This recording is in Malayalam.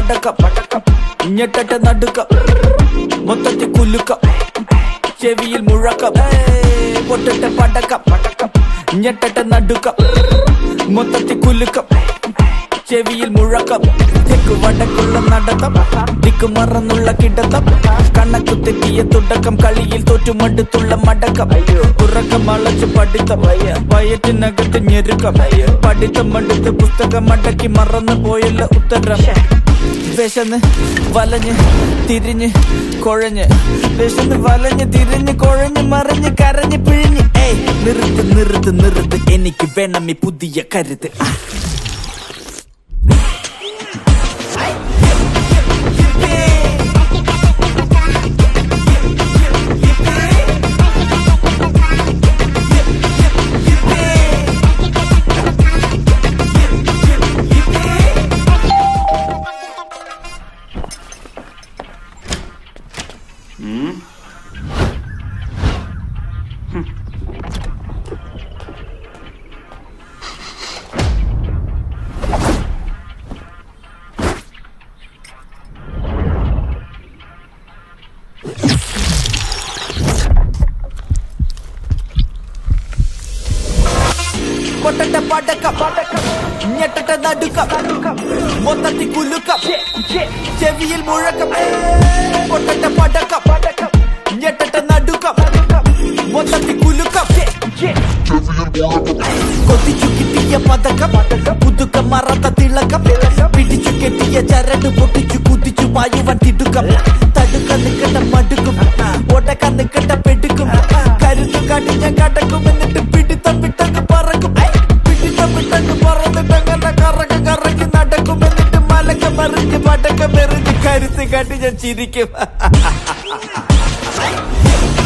പടക്കം ഞെട്ടട്ടെ നടുക്കം മൊത്തത്തിൽ കുലുക്കം ചെവിയിൽ മുഴക്കം പൊട്ടട്ടെ പടക്കം ഞെട്ടട്ടെ നടുക്കം മൊത്തത്തിൽ കുലുക്കം ചെവിയിൽ മുഴക്കം തെക്ക് വടക്കുള്ള നടത്തം ദിക്ക് മറന്നുള്ള കിടത്തം കണക്കു തെറ്റിയ തുടക്കം കളിയിൽ തോറ്റുമടുത്തുള്ള മടക്കം ഉറക്കം അളച്ച് പഠിത്തം വയറ്റിനകത്ത് ഞെരുക്കം പഠിത്തം അടുത്ത് പുസ്തകം അടക്കി മറന്നു പോയല്ല ഉത്തരം വിശന്ന് വലഞ്ഞ് തിരിഞ്ഞ് കുഴഞ്ഞ് വിശന്ന് വലഞ്ഞ് തിരിഞ്ഞ് കുഴഞ്ഞ് മറിഞ്ഞ് കരഞ്ഞ് പിഴിഞ്ഞ് നിർത്ത് നിർത്ത് നിർത്ത് എനിക്ക് വേണം ഈ പുതിയ കരുത്ത് പൊട്ടട്ടെ പടക്കം ഞെട്ടട്ടെ നടുക്കം മൊത്തത്തിൽ കുലുക്കം ചെവിയിൽ മുഴക്കം പൊട്ടട്ടെ പടക്കം ഞെട്ടട്ടെ നടുക്കം മൊത്തത്തിൽ കുലുക്കം കൊതിച്ചു കിട്ടിയ പതക്കം പുതുക്കം മറത്ത തിളക്കം പിടിച്ചു കെട്ടിയ ചരട് പൊട്ടിച്ചു കുതിച്ചു പായുവാൻ തിടുക്കം തടുക്ക നിക്കട്ട മടുക്കും ഒടക്ക നിക്കട്ട പെടുക്കും കരുത്തു കാട്ടി ഞാൻ കടക്കും എന്നിട്ട് പിടിത്തം വിട്ടങ്ങ് പറക്കും പിടിത്തം വിട്ടങ്ങ് പറന്നിട്ടങ്ങനെ കറങ്ങി കറങ്ങി നടക്കും എന്നിട്ട് മലക്ക മറിഞ്ഞ് പടക്കം എറിഞ്ഞ് കരുത്ത് കാട്ടി ഞാൻ ചിരിക്കും